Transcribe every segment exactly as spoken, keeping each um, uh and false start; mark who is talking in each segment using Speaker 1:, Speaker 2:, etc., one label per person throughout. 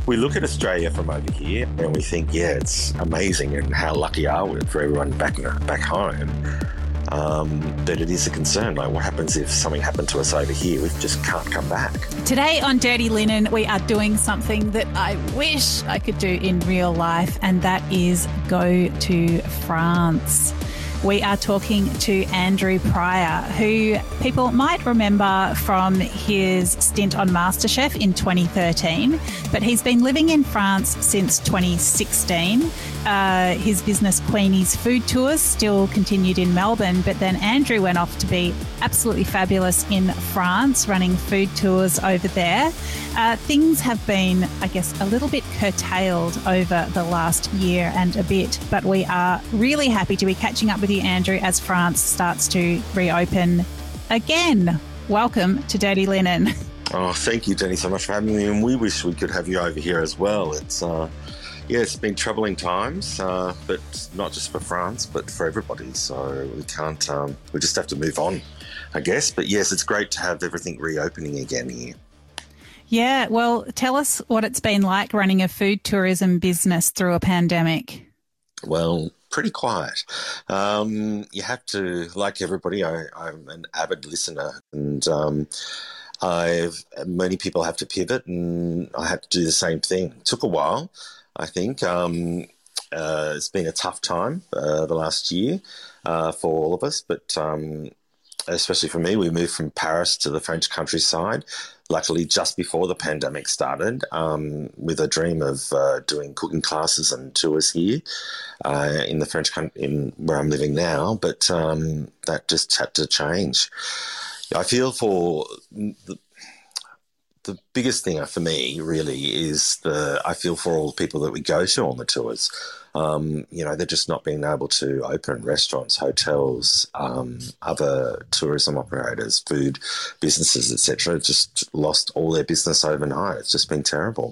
Speaker 1: We look at Australia from over here and we think, yeah, it's amazing and how lucky are we for everyone back back home. Um, but it is a concern. Like, what happens if something happened to us over here? We just can't come back.
Speaker 2: Today on Dirty Linen, we are doing something that I wish I could do in real life, and that is go to France. We are talking to Andrew Pryor, who people might remember from his stint on MasterChef in twenty thirteen, but he's been living in France since twenty sixteen. Uh, his business Queenie's Food Tours still continued in Melbourne, but then Andrew went off to be absolutely fabulous in France, running food tours over there. Uh, things have been, I guess, a little bit curtailed over the last year and a bit, but we are really happy to be catching up with you, Andrew, as France starts to reopen again. Welcome to Dirty Linen.
Speaker 1: Oh, thank you, Jenny, so much for having me, and we wish we could have you over here as well. It's uh, yeah, it's been troubling times, uh, but not just for France, but for everybody. So we can't, um, we just have to move on, I guess. But yes, it's great to have everything reopening again here.
Speaker 2: Yeah, well, tell us what it's been like running a food tourism business through a pandemic.
Speaker 1: Well, pretty quiet. Um, you have to, like everybody, I, I'm an avid listener, and um, I've many people have to pivot, and I had to do the same thing. It took a while, I think. Um, uh, it's been a tough time uh, the last year uh, for all of us, but um, especially for me, we moved from Paris to the French countryside, luckily just before the pandemic started, um, with a dream of uh, doing cooking classes and tours here uh, in the French country, in where I'm living now. But um, that just had to change. I feel for the, the biggest thing for me really is the I feel for all the people that we go to on the tours. Um, you know, they're just not being able to open restaurants, hotels, um, other tourism operators, food businesses, et cetera. Just lost all their business overnight. It's just been terrible.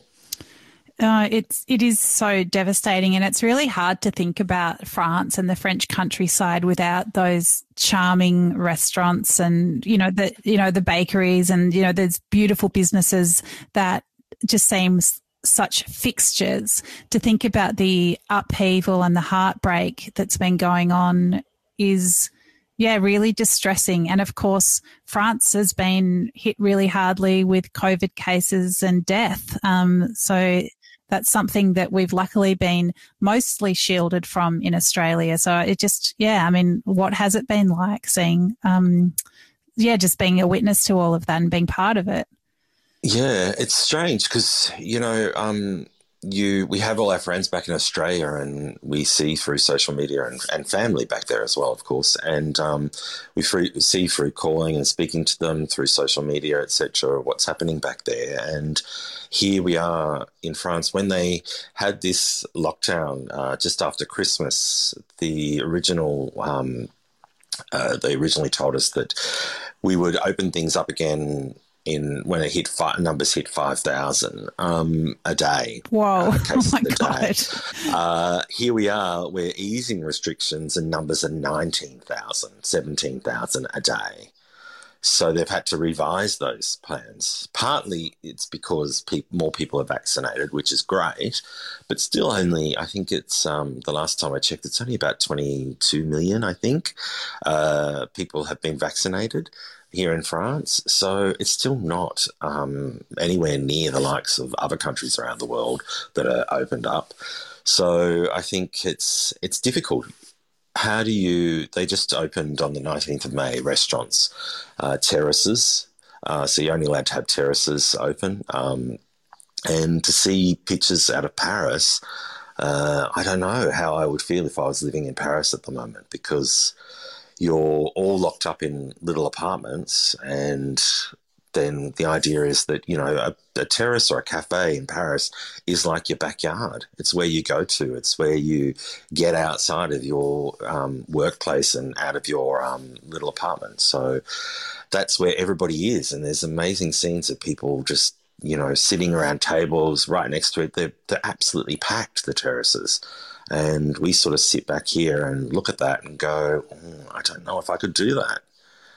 Speaker 2: Uh, it's it is so devastating, and it's really hard to think about France and the French countryside without those charming restaurants and you know the you know the bakeries and you know there's beautiful businesses that just seems such fixtures. To think about the upheaval and the heartbreak that's been going on is, yeah, really distressing. And of course, France has been hit really hardly with COVID cases and death. Um, so that's something that we've luckily been mostly shielded from in Australia. So it just, yeah, I mean, what has it been like seeing, um, yeah, just being a witness to all of that and being part of it?
Speaker 1: Yeah, it's strange because, you know, um, you we have all our friends back in Australia and we see through social media and, and family back there as well, of course. And um, we free, see through calling and speaking to them through social media, et cetera, what's happening back there. And here we are in France when they had this lockdown uh, just after Christmas. The original, um, uh, they originally told us that we would open things up again in when it hit five, numbers hit five thousand um, a day.
Speaker 2: Whoa!
Speaker 1: Uh,
Speaker 2: oh my God!
Speaker 1: Uh, here we are. We're easing restrictions, and numbers are nineteen thousand, seventeen thousand a day. So they've had to revise those plans. Partly it's because pe- more people are vaccinated, which is great, but still only, I think it's, um, the last time I checked, it's only about twenty-two million, I think, uh, people have been vaccinated here in France. So it's still not um, anywhere near the likes of other countries around the world that are opened up. So I think it's it's difficult. How do you, they just opened on the nineteenth of May, restaurants, uh, terraces. Uh, so you're only allowed to have terraces open. Um, and to see pictures out of Paris, uh, I don't know how I would feel if I was living in Paris at the moment, because you're all locked up in little apartments, and then the idea is that, you know, a, a terrace or a cafe in Paris is like your backyard. It's where you go to. It's where you get outside of your um, workplace and out of your um, little apartment. So that's where everybody is, and there's amazing scenes of people just, you know, sitting around tables right next to it. They're, they're absolutely packed, the terraces. And we sort of sit back here and look at that and go, oh, I don't know if I could do that.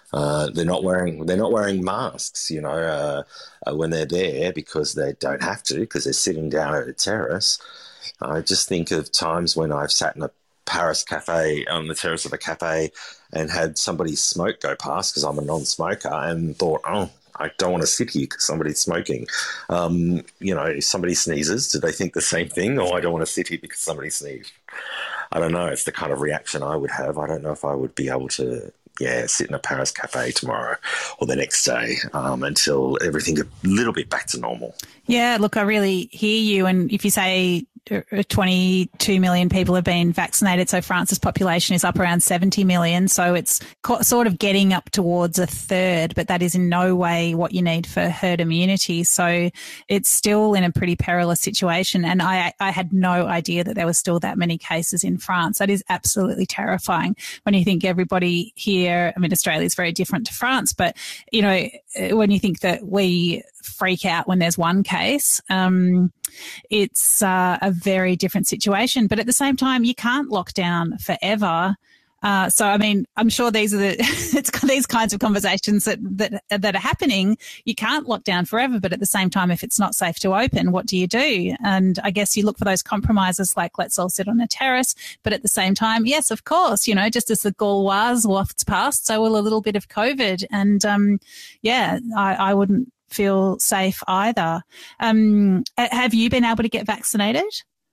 Speaker 1: Uh, they're not wearing they're not wearing masks, you know, uh, uh, when they're there because they don't have to because they're sitting down at a terrace. I just think of times when I've sat in a Paris cafe on the terrace of a cafe and had somebody's smoke go past because I'm a non-smoker and thought, oh, I don't want to sit here because somebody's smoking. Um, you know, if somebody sneezes, do they think the same thing? Or I don't want to sit here because somebody sneezed. I don't know. It's the kind of reaction I would have. I don't know if I would be able to, yeah, sit in a Paris cafe tomorrow or the next day um, until everything a little bit back to normal.
Speaker 2: Yeah, look, I really hear you. And if you say twenty-two million people have been vaccinated, so France's population is up around seventy million. So it's sort of getting up towards a third, but that is in no way what you need for herd immunity. So it's still in a pretty perilous situation. And I, I had no idea that there were still that many cases in France. That is absolutely terrifying when you think everybody here, I mean, Australia is very different to France, but, you know, when you think that we freak out when there's one case, um, it's uh, a very different situation. But at the same time, you can't lock down forever. Uh, so, I mean, I'm sure these are the it's these kinds of conversations that, that that are happening. You can't lock down forever, but at the same time, if it's not safe to open, what do you do? And I guess you look for those compromises, like let's all sit on a terrace. But at the same time, yes, of course, you know, just as the Gauloise wafts past, so will a little bit of COVID. And um, yeah, I, I wouldn't feel safe either. Um, have you been able to get vaccinated?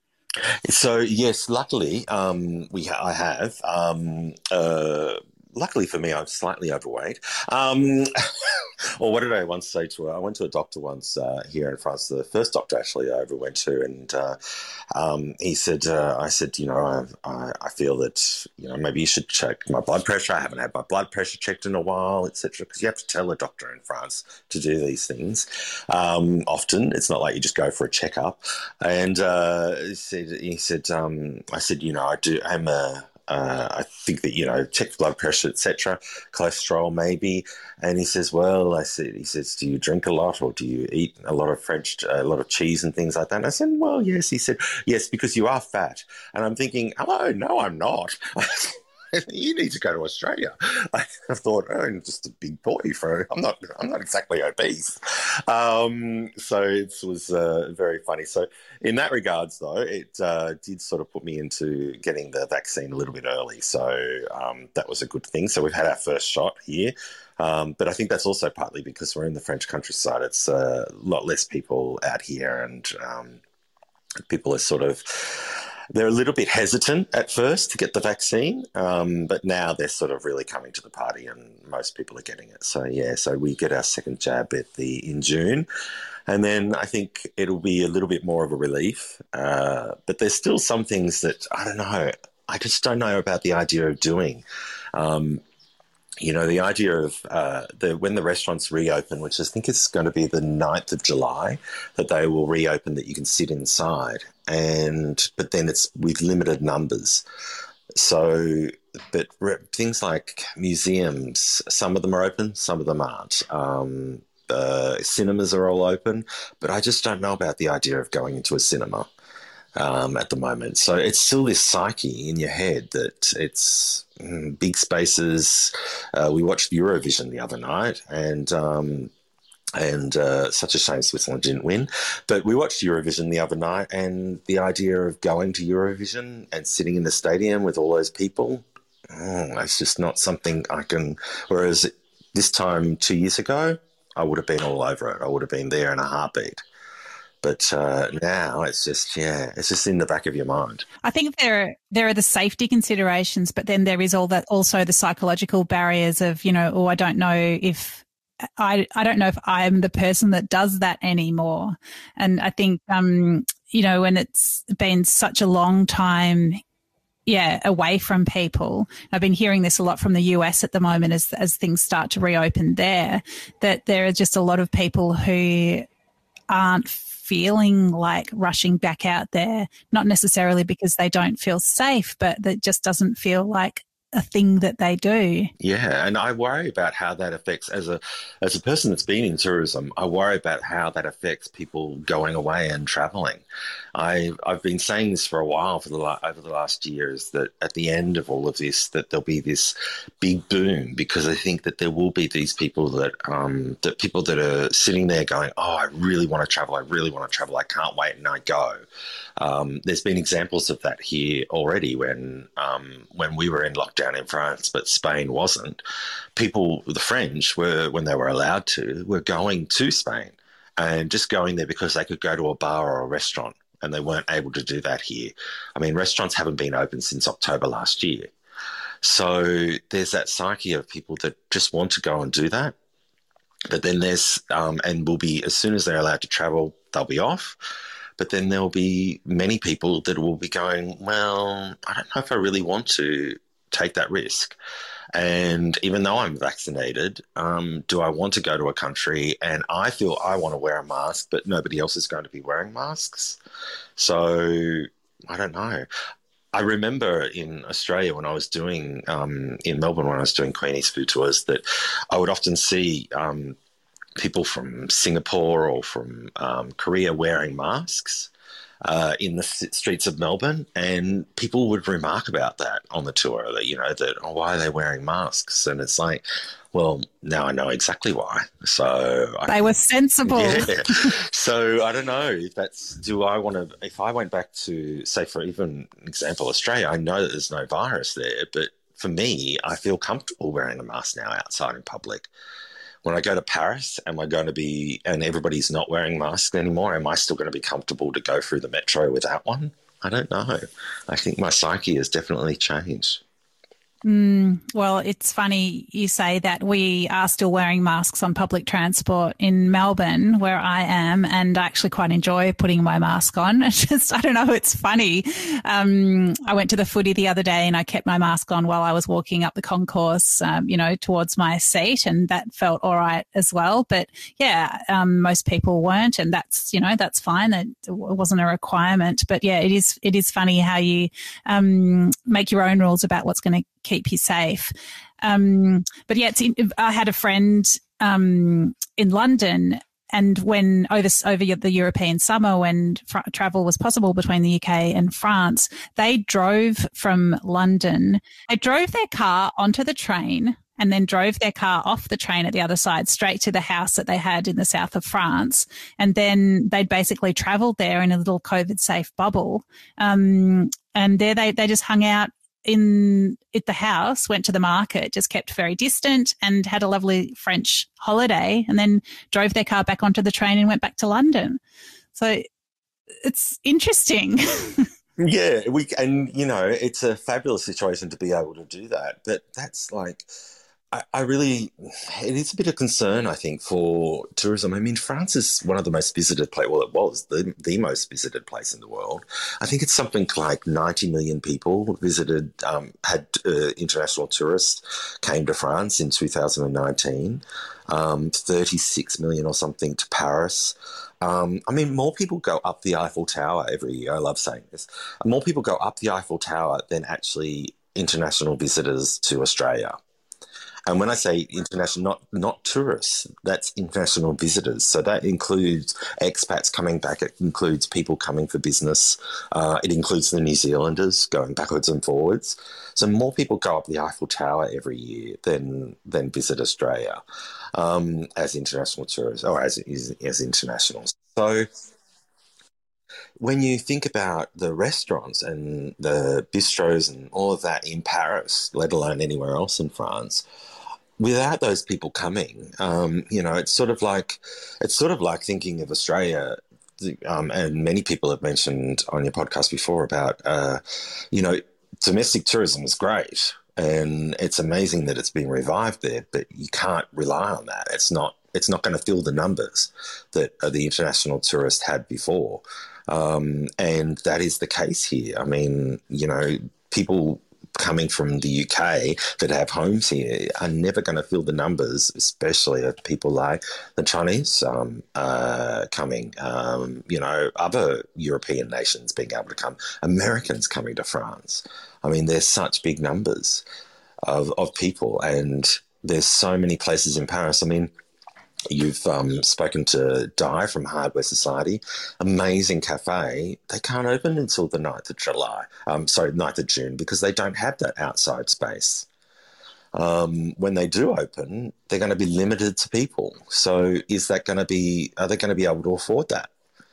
Speaker 1: So yes, luckily um, we ha- I have. Um, uh, luckily for me, I'm slightly overweight. Um, or what did I once say to her? I went to a doctor once uh, here in France. The first doctor actually I ever went to, and uh, um, he said, uh, "I said, you know, I, I, I feel that you know maybe you should check my blood pressure. I haven't had my blood pressure checked in a while, et cetera" Because you have to tell a doctor in France to do these things. Um, often, it's not like you just go for a checkup. And uh, he said, he said, um, I said, you know, I do. I'm a Uh, I think that, you know, check blood pressure, et cetera, cholesterol maybe. And he says, well, I said, he says, do you drink a lot or do you eat a lot of French, a lot of cheese and things like that? And I said, well, yes. He said, yes, because you are fat. And I'm thinking, oh, no, I'm not. You need to go to Australia. I thought, oh, I'm just a big boy for. I'm not. I'm not exactly obese. Um, so it was uh, very funny. So in that regards, though, it uh, did sort of put me into getting the vaccine a little bit early. So um, that was a good thing. So we've had our first shot here. Um, but I think that's also partly because we're in the French countryside. It's uh, a lot less people out here, and um, people are sort of. They're a little bit hesitant at first to get the vaccine, um, but now they're sort of really coming to the party and most people are getting it. So, yeah, so we get our second jab at the in June, and then I think it'll be a little bit more of a relief. Uh, but there's still some things that, I don't know, I just don't know about the idea of doing. Um, You know, the idea of uh, the when the restaurants reopen, which I think is going to be the ninth of July, that they will reopen that you can sit inside, and but then it's with limited numbers. So, but re- things like museums, some of them are open, some of them aren't. Um, uh, cinemas are all open, but I just don't know about the idea of going into a cinema. Um, at the moment. So it's still this psyche in your head that it's mm, big spaces. Uh, we watched Eurovision the other night, and um, and uh, such a shame Switzerland didn't win. But we watched Eurovision the other night, and the idea of going to Eurovision and sitting in the stadium with all those people, oh, it's just not something I can... Whereas this time two years ago, I would have been all over it. I would have been there in a heartbeat. But uh, now it's just, yeah, it's just in the back of your mind.
Speaker 2: I think there are, there are the safety considerations, but then there is all that also the psychological barriers of, you know, oh, I don't know if I I don't know if I'm the person that does that anymore. And I think, um, you know, when it's been such a long time, yeah, away from people. I've been hearing this a lot from the U S at the moment as as things start to reopen there, that there are just a lot of people who aren't feeling like rushing back out there, not necessarily because they don't feel safe, but that just doesn't feel like a thing that they do.
Speaker 1: Yeah, and I worry about how that affects as a as a person that's been in tourism. I worry about how that affects people going away and traveling. I I've been saying this for a while for the la- over the last years that at the end of all of this that there'll be this big boom because I think that there will be these people that um that people that are sitting there going, oh, I really want to travel, I really want to travel, I can't wait, and I go. Um, there's been examples of that here already when um, when we were in lockdown in France, but Spain wasn't. People, the French, were when they were allowed to, were going to Spain and just going there because they could go to a bar or a restaurant, and they weren't able to do that here. I mean, restaurants haven't been open since October last year. So there's that psyche of people that just want to go and do that. But then there's, um, and will be, as soon as they're allowed to travel, they'll be off. But then there'll be many people that will be going, well, I don't know if I really want to take that risk. And even though I'm vaccinated, um, do I want to go to a country and I feel I want to wear a mask, but nobody else is going to be wearing masks? So I don't know. I remember in Australia when I was doing, um, in Melbourne when I was doing Queenie's food tours, that I would often see um, people from Singapore or from um, Korea wearing masks uh, in the streets of Melbourne, and people would remark about that on the tour, that, you know, that, oh, why are they wearing masks? And it's like, well, now I know exactly why. So
Speaker 2: they
Speaker 1: I,
Speaker 2: were sensible.
Speaker 1: Yeah. So I don't know if that's, do I want to, if I went back to, say, for even example, Australia, I know that there's no virus there, but for me, I feel comfortable wearing a mask now outside in public. When I go to Paris, am I going to be, and everybody's not wearing masks anymore, am I still going to be comfortable to go through the metro without one? I don't know. I think my psyche has definitely changed.
Speaker 2: Mm, well, it's funny you say that. We are still wearing masks on public transport in Melbourne, where I am, and I actually quite enjoy putting my mask on. It's just, I don't know, it's funny. Um, I went to the footy the other day and I kept my mask on while I was walking up the concourse, um, you know, towards my seat, and that felt all right as well. But yeah, um, most people weren't, and that's, you know, that's fine. It wasn't a requirement. But yeah, it is, it is funny how you um, make your own rules about what's going to keep you safe. Um, but yeah, it's in, I had a friend um, in London, and when over over the European summer, when fr- travel was possible between the U K and France, they drove from London. They drove their car onto the train and then drove their car off the train at the other side straight to the house that they had in the south of France. And then they'd basically travelled there in a little COVID-safe bubble. Um, and there they, they just hung out in at the house, went to the market, just kept very distant, and had a lovely French holiday, and then drove their car back onto the train and went back to London. So it's interesting.
Speaker 1: Yeah, we and you know, it's a fabulous situation to be able to do that. But that's like, I, I really, it is a bit of concern, I think, for tourism. I mean, France is one of the most visited place. Well, it was the the most visited place in the world. I think it's something like ninety million people visited, um, had uh, international tourists came to France in two thousand nineteen. Um, thirty-six million or something to Paris. Um, I mean, more people go up the Eiffel Tower every year. I love saying this. More people go up the Eiffel Tower than actually international visitors to Australia. And when I say international, not not tourists, that's international visitors. So that includes expats coming back. It includes people coming for business. Uh, it includes the New Zealanders going backwards and forwards. So more people go up the Eiffel Tower every year than than visit Australia um, as international tourists or as as internationals. So when you think about the restaurants and the bistros and all of that in Paris, let alone anywhere else in France, without those people coming, um, you know, it's sort of like it's sort of like thinking of Australia, um, and many people have mentioned on your podcast before about, uh, you know, domestic tourism is great and it's amazing that it's being revived there, but you can't rely on that. It's not it's not going to fill the numbers that uh, the international tourist had before, um, and that is the case here. I mean, you know, people coming from the U K that have homes here are never going to fill the numbers, especially of people like the Chinese um, uh, coming, um, you know, other European nations being able to come, Americans coming to France. I mean, there's such big numbers. of, of people. And there's so many places in Paris. I mean, you've um, spoken to Di from Hardware Society. Amazing cafe. They can't open until the ninth of July. Um, sorry, ninth of June, because they don't have that outside space. Um, when they do open, they're going to be limited to people. So is that going to be, are they going to be able to afford that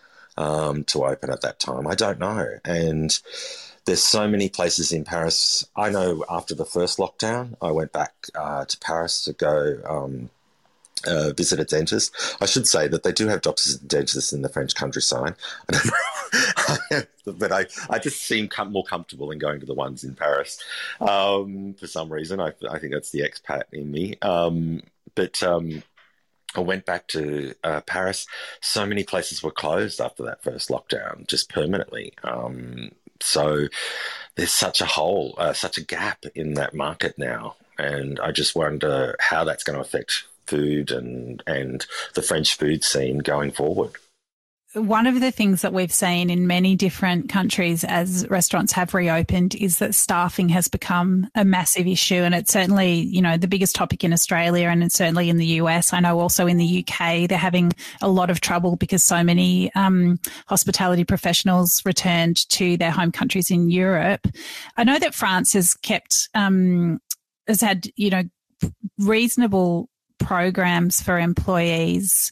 Speaker 1: um, to open at that time? I don't know. And there's so many places in Paris. I know after the first lockdown, I went back uh, to Paris to go um, uh, visit a dentist. I should say that they do have doctors and dentists in the French countryside. I don't know. But I, I just seem com- more comfortable in going to the ones in Paris um, for some reason. I, I think that's the expat in me. Um, but um, I went back to uh, Paris. So many places were closed after that first lockdown, just permanently. Um, so there's such a hole, uh, such a gap in that market now. And I just wonder how that's going to affect food and, and the French food scene going forward.
Speaker 2: One of the things that we've seen in many different countries as restaurants have reopened is that staffing has become a massive issue. And it's certainly, you know, the biggest topic in Australia and it's certainly in the U S. I know also in the U K, they're having a lot of trouble because so many um, hospitality professionals returned to their home countries in Europe. I know that France has kept, um, has had, you know, reasonable programs for employees,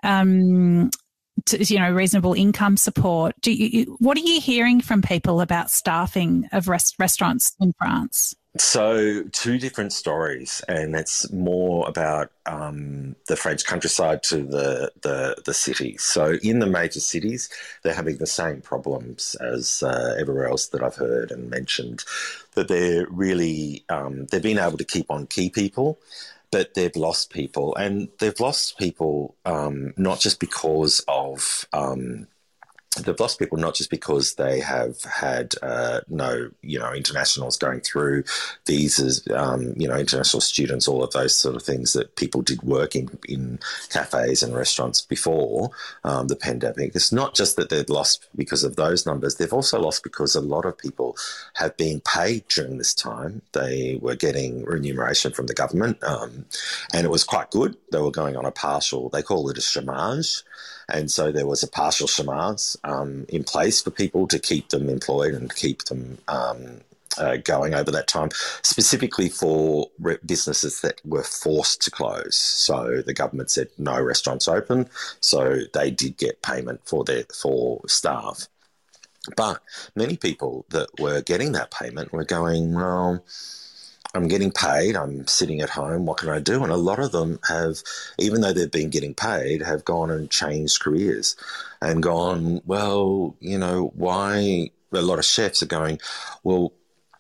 Speaker 2: um, to, you know, reasonable income support. Do you, what are you hearing from people about staffing of rest, restaurants in France?
Speaker 1: So two different stories, and it's more about um, the French countryside to the, the, the cities. So in the major cities, they're having the same problems as uh, everywhere else that I've heard and mentioned, that they're really, um, they've been able to keep on key people, but they've lost people, and they've lost people um, not just because of um, they've lost people not just because they have had uh, no, you know, internationals going through visas, um, you know, international students, all of those sort of things that people did work in, in cafes and restaurants before um, the pandemic. It's not just that they've lost because of those numbers. They've also lost because a lot of people have been paid during this time. They were getting remuneration from the government, um, and it was quite good. They were going on a partial, they call it a chômage. And so there was a partial chômage um, in place for people to keep them employed and keep them um, uh, going over that time, specifically for re- businesses that were forced to close. So the government said no restaurants open, so they did get payment for their for staff. But many people that were getting that payment were going, well, I'm getting paid, I'm sitting at home, what can I do? And a lot of them have, even though they've been getting paid, have gone and changed careers and gone, well, you know, why, a lot of chefs are going, well,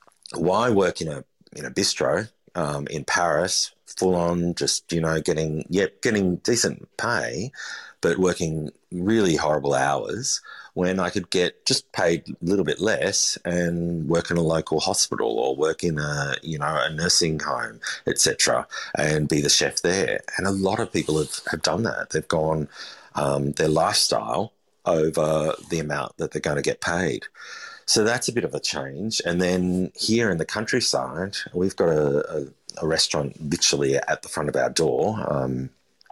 Speaker 1: why work in a in a bistro um, in Paris, full on, just, you know, getting, yep, getting decent pay, but working really horrible hours, when I could get just paid a little bit less and work in a local hospital or work in a, you know, a nursing home, et cetera, and be the chef there. And a lot of people have, have done that. They've gone um, their lifestyle over the amount that they're going to get paid. So that's a bit of a change. And then here in the countryside, we've got a, a, a restaurant literally at the front of our door, um,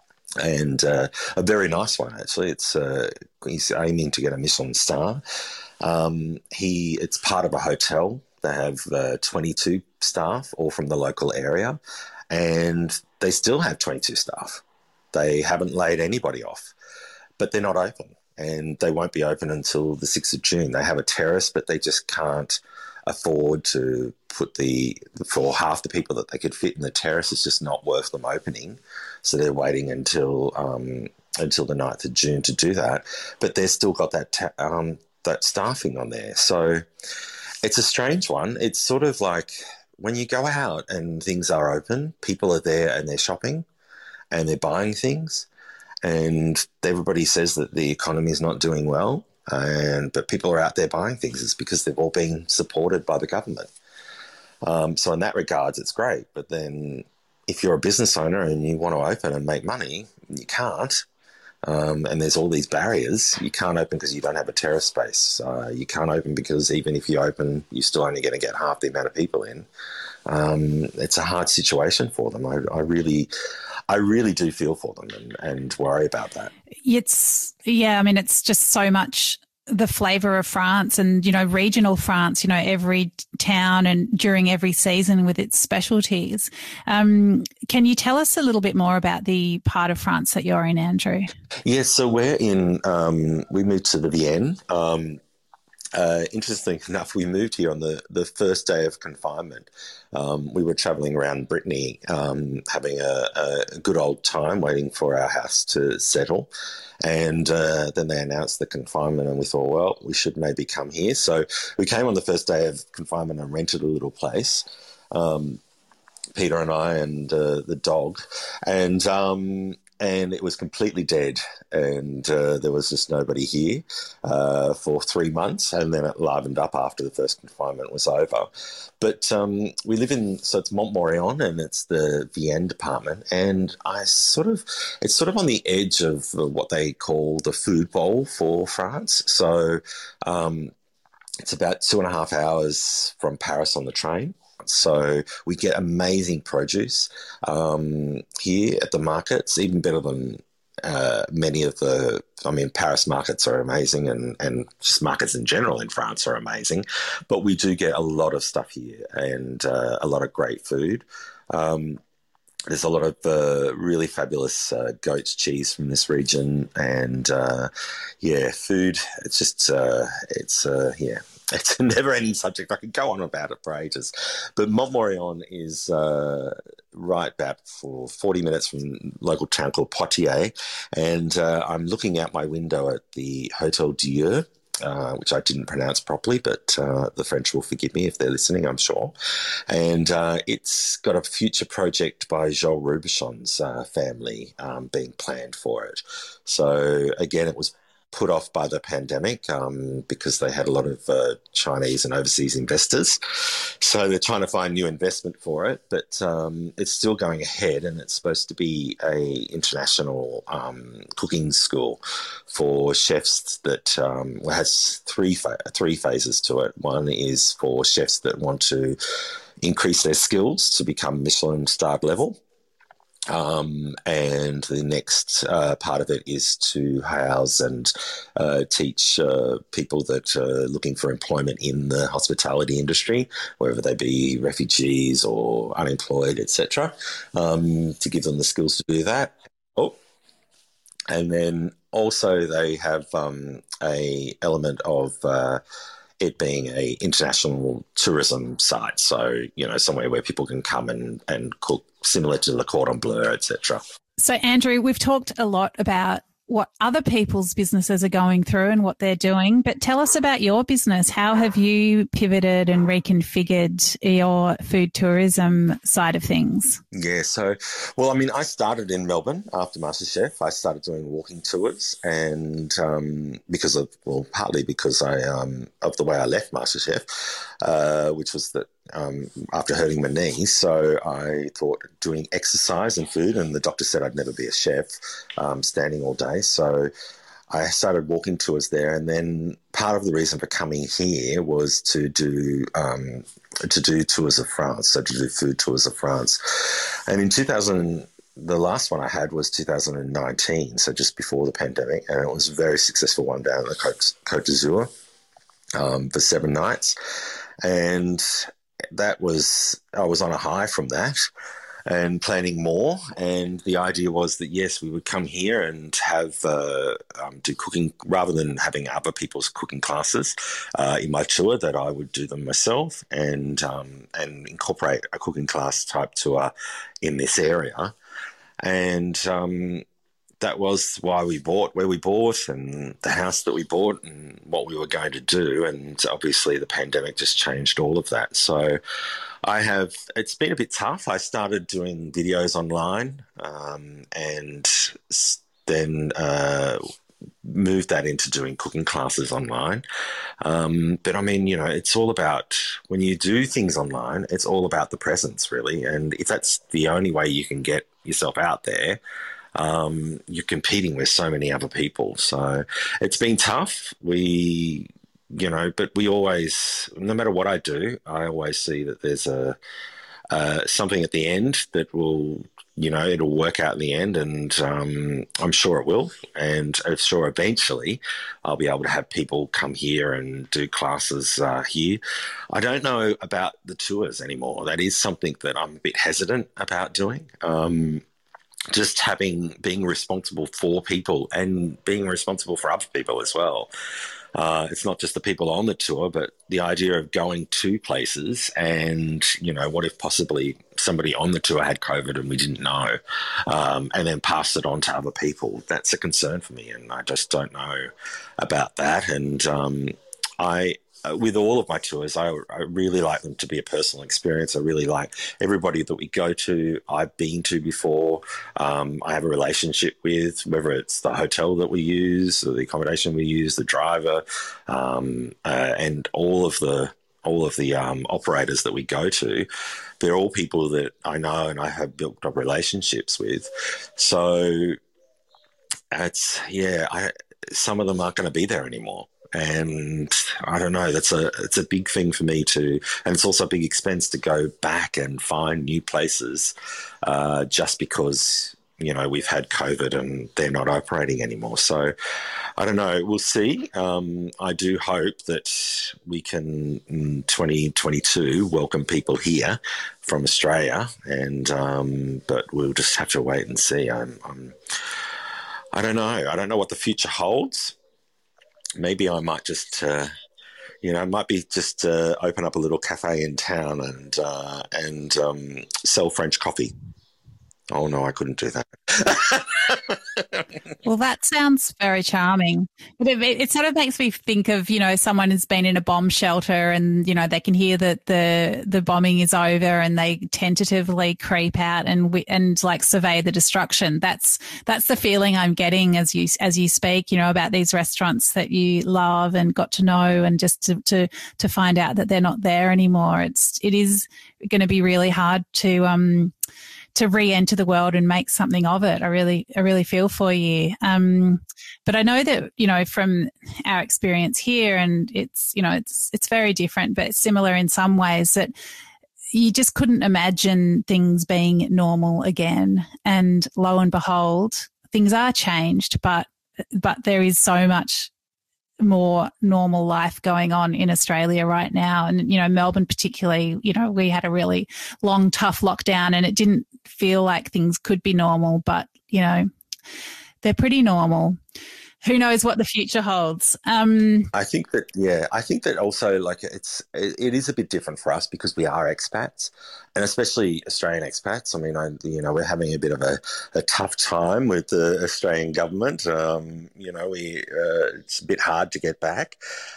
Speaker 1: and uh, a very nice one, actually. It's uh, he's aiming to get a Michelin star. Um, he it's part of a hotel. They have uh, twenty-two staff, all from the local area, and they still have twenty-two staff. They haven't laid anybody off, but they're not open, and they won't be open until the sixth of June. They have a terrace, but they just can't afford to put the, for half the people that they could fit in the terrace, it's just not worth them opening. So they're waiting until um, until the ninth of June to do that. But they've still got that ta- um, that staffing on there. So it's a strange one. It's sort of like when you go out and things are open, people are there and they're shopping and they're buying things, and everybody says that the economy is not doing well. And but people are out there buying things. It's because they've all been supported by the government. Um, so in that regards, it's great. But then if you're a business owner and you want to open and make money, you can't. Um, and there's all these barriers. You can't open because you don't have a terrace space. Uh, you can't open because even if you open, you're still only going to get half the amount of people in. um, it's a hard situation for them. I, I really, I really do feel for them and, and worry about that.
Speaker 2: It's, yeah, I mean, it's just so much the flavour of France and, you know, regional France, you know, every town and during every season with its specialties. Um, can you tell us a little bit more about the part of France that you're in, Andrew?
Speaker 1: Yes, so we're in, um, we moved to the Vienne. Um, Uh, interesting enough, we moved here on the, the first day of confinement. Um, we were travelling around Brittany, um, having a, a good old time waiting for our house to settle. And uh, then they announced the confinement and we thought, well, we should maybe come here. So we came on the first day of confinement and rented a little place, um, Peter and I and uh, the dog. And um, and it was completely dead, and uh, there was just nobody here uh, for three months, and then it livened up after the first confinement was over. But um, we live in, so it's Montmorillon, and it's the Vienne department, and I sort of, it's sort of on the edge of what they call the food bowl for France. So um, it's about two and a half hours from Paris on the train. So we get amazing produce um, here at the markets, even better than uh, many of the, I mean, Paris markets are amazing, and, and just markets in general in France are amazing. But we do get a lot of stuff here, and uh, a lot of great food. Um, there's a lot of uh, really fabulous uh, goat's cheese from this region, and uh, yeah, food. It's just, uh, it's uh, yeah. It's a never-ending subject. I could go on about it for ages. But Montmorillon is uh, right about for forty minutes from local town called Poitiers. And uh, I'm looking out my window at the Hotel Dieu, uh, which I didn't pronounce properly, but uh, the French will forgive me if they're listening, I'm sure. And uh, it's got a future project by Joël Robuchon's uh, family um, being planned for it. So, again, it was put off by the pandemic um, because they had a lot of uh, Chinese and overseas investors. So they're trying to find new investment for it, but um, it's still going ahead, and it's supposed to be a international um, cooking school for chefs that um, has three fa- three phases to it. One is for chefs that want to increase their skills to become Michelin starred level. Um, and the next uh, part of it is to house and uh, teach uh, people that are looking for employment in the hospitality industry, whether they be refugees or unemployed, et cetera, um, to give them the skills to do that. Oh, and then also they have um, a element of uh, it being a international tourism site. So, you know, somewhere where people can come and, and cook, similar to Le Cordon Bleu, et cetera.
Speaker 2: So, Andrew, we've talked a lot about what other people's businesses are going through and what they're doing, but tell us about your business. How have you pivoted and reconfigured your food tourism side of things?
Speaker 1: Yeah, so, well, I mean, I started in Melbourne after MasterChef. I started doing walking tours, and um, because of, well, partly because I um, of the way I left MasterChef, uh, which was that um, after hurting my knee, so I thought doing exercise and food, and the doctor said I'd never be a chef, um, standing all day. So I started walking tours there, and then part of the reason for coming here was to do um, to do tours of France, so to do food tours of France. And in two thousand, the last one I had was two thousand nineteen, so just before the pandemic, and it was a very successful one down the Côte, Côte d'Azur um, for seven nights, and that was I was on a high from that, and planning more. And the idea was that, yes, we would come here and have uh, um, do cooking rather than having other people's cooking classes uh, in my tour, that I would do them myself and um, and incorporate a cooking class type tour in this area. And um, that was why we bought where we bought and the house that we bought and what we were going to do. And obviously the pandemic just changed all of that. So I have, it's been a bit tough. I started doing videos online um, and then uh, moved that into doing cooking classes online. Um, but I mean, you know, it's all about, when you do things online, it's all about the presence, really. And if that's the only way you can get yourself out there, um, you're competing with so many other people. So it's been tough. We, you know, but we always, no matter what I do, I always see that there's a, uh, something at the end that will, you know, it'll work out in the end, and um, I'm sure it will. And I'm sure eventually I'll be able to have people come here and do classes uh, here. I don't know about the tours anymore. That is something that I'm a bit hesitant about doing. Um, just having, being responsible for people and being responsible for other people as well. Uh, it's not just the people on the tour, but the idea of going to places and, you know, what if possibly somebody on the tour had COVID and we didn't know, um, and then passed it on to other people. That's a concern for me, and I just don't know about that. And um, I... Uh, with all of my tours, I, I really like them to be a personal experience. I really like everybody that we go to, I've been to before, um, I have a relationship with, whether it's the hotel that we use or the accommodation we use, the driver, um, uh, and all of the all of the um, operators that we go to. They're all people that I know and I have built up relationships with. So it's, yeah, I, some of them aren't going to be there anymore. And I don't know, that's a it's a big thing for me to, and it's also a big expense to go back and find new places uh, just because, you know, we've had COVID and they're not operating anymore. So I don't know, we'll see. Um, I do hope that we can, in twenty twenty-two, welcome people here from Australia, and um, but we'll just have to wait and see. I'm, I'm, I don't know. I don't know what the future holds. Maybe I might just, uh, you know, might be just uh, open up a little cafe in town and uh, and um, sell French coffee. Oh, no, I couldn't do that.
Speaker 2: Well, that sounds very charming. But it, it sort of makes me think of, you know, someone has been in a bomb shelter and, you know, they can hear that the the bombing is over and they tentatively creep out and and like survey the destruction. That's that's the feeling I'm getting as you as you speak, you know, about these restaurants that you love and got to know, and just to to, to find out that they're not there anymore. It's it is going to be really hard to um to re-enter the world and make something of it. I really, I really feel for you. Um, but I know that, you know, from our experience here, and it's, you know, it's, it's very different, but similar in some ways, that you just couldn't imagine things being normal again. And lo and behold, things are changed, but, but there is so much more normal life going on in Australia right now. And, you know, Melbourne particularly, you know, we had a really long, tough lockdown and it didn't feel like things could be normal, but, you know, they're pretty normal. Who knows what the future holds? Um,
Speaker 1: I think that, yeah, I think that also, like, it's it, it is a bit different for us because we are expats, and especially Australian expats. I mean, I, you know, we're having a bit of a, a tough time with the Australian government. Um, you know, we uh, it's a bit hard to get back.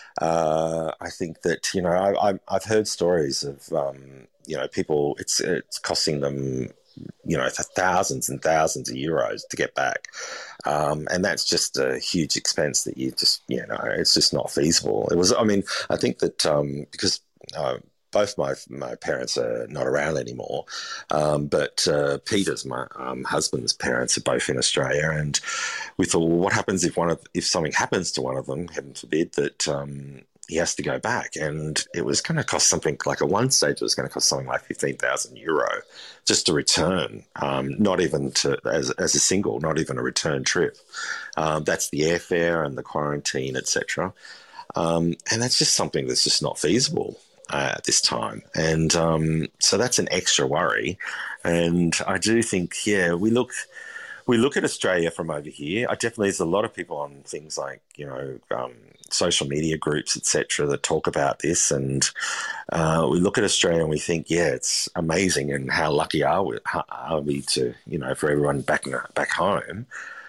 Speaker 1: Uh, I think that, you know, I, I, I've heard stories of, um, you know, people, it's it's costing them, you know, thousands and thousands of euros to get back. Um, and that's just a huge expense that you just, you know, it's just not feasible. It was, I mean, I think that um, because uh, both my my parents are not around anymore, um, but uh, Peter's, my um, husband's parents, are both in Australia, and we thought, well, what happens if one of if something happens to one of them, heaven forbid, that um, he has to go back, and it was going to cost something like, at one stage it was going to cost something like fifteen thousand euro just to return, um, not even to as, as a single, not even a return trip. Um, that's the airfare and the quarantine, et cetera. Um, and that's just something that's just not feasible uh, at this time. And um, so that's an extra worry. And I do think, yeah, we look... We look at Australia from over here. I definitely, there's a lot of people on things like, you know, um, social media groups, et cetera, that talk about this. And uh, we look at Australia and we think, yeah, it's amazing, and how lucky are we, are we to, you know, for everyone back back home.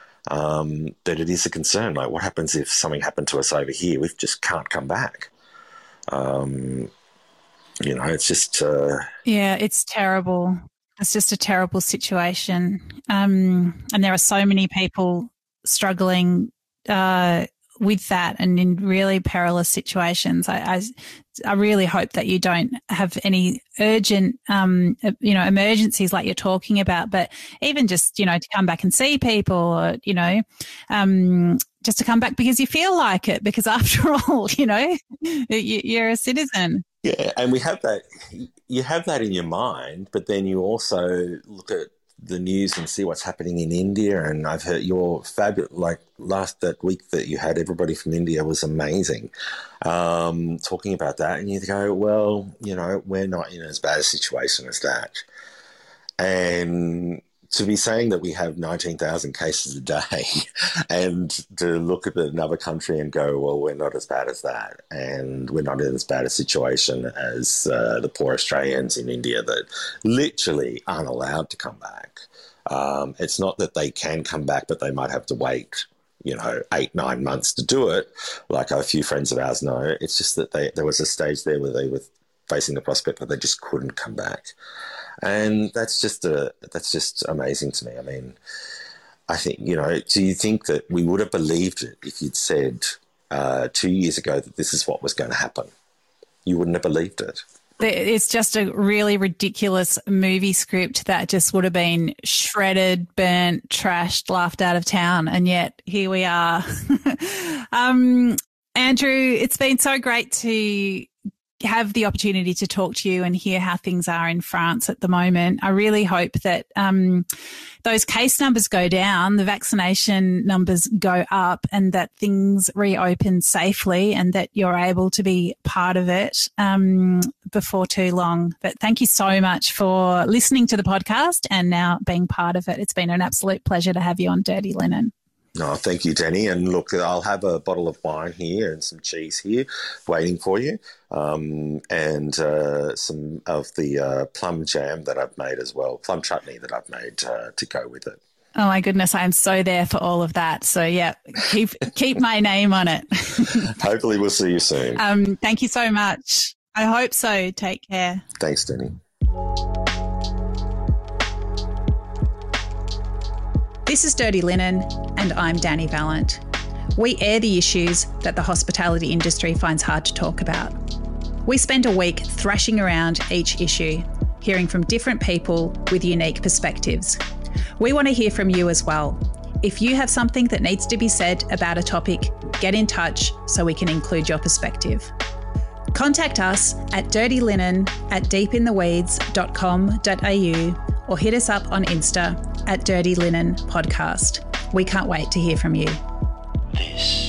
Speaker 1: Um, but it is a concern. Like, what happens if something happened to us over here? We just can't come back. Um, you know, it's just... Uh,
Speaker 2: yeah, it's terrible. It's just a terrible situation. Um, and there are so many people struggling uh, with that and in really perilous situations. I, I, I really hope that you don't have any urgent, um, you know, emergencies like you're talking about, but even just, you know, to come back and see people, or, you know, um, just to come back because you feel like it, because after all, you know, you, you're a citizen.
Speaker 1: Yeah, and we have that, you have that in your mind, but then you also look at the news and see what's happening in India. And I've heard your fabulous, like last that week that you had everybody from India was amazing, um, talking about that. And you go, well, you know, we're not in as bad a situation as that. And to be saying that we have nineteen thousand cases a day and to look at another country and go, well, we're not as bad as that, and we're not in as bad a situation as uh, the poor Australians in India that literally aren't allowed to come back. Um, it's not that they can come back, but they might have to wait, you know, eight, nine months to do it, like a few friends of ours know. It's just that they, there was a stage there where they were facing the prospect that they just couldn't come back. And that's just a, that's just amazing to me. I mean, I think, you know, do you think that we would have believed it if you'd said uh, two years ago that this is what was going to happen? You wouldn't have believed it.
Speaker 2: It's just a really ridiculous movie script that just would have been shredded, burnt, trashed, laughed out of town. And yet here we are. um, Andrew, it's been so great to have the opportunity to talk to you and hear how things are in France at the moment. I really hope that um, those case numbers go down, the vaccination numbers go up, and that things reopen safely and that you're able to be part of it um, before too long. But thank you so much for listening to the podcast and now being part of it. It's been an absolute pleasure to have you on Dirty Linen.
Speaker 1: Oh, thank you, Danny. And look, I'll have a bottle of wine here and some cheese here waiting for you, um, and uh, some of the uh, plum jam that I've made as well, plum chutney that I've made uh, to go with it.
Speaker 2: Oh, my goodness. I am so there for all of that. So, yeah, keep keep my name on it.
Speaker 1: Hopefully we'll see you soon.
Speaker 2: Um, thank you so much. I hope so. Take care.
Speaker 1: Thanks, Danny.
Speaker 2: This is Dirty Linen, and I'm Danny Vallant. We air the issues that the hospitality industry finds hard to talk about. We spend a week thrashing around each issue, hearing from different people with unique perspectives. We want to hear from you as well. If you have something that needs to be said about a topic, get in touch so we can include your perspective. Contact us at dirtylinen at deepintheweeds dot com dot a u or hit us up on Insta at Dirty Linen Podcast. We can't wait to hear from you.
Speaker 3: This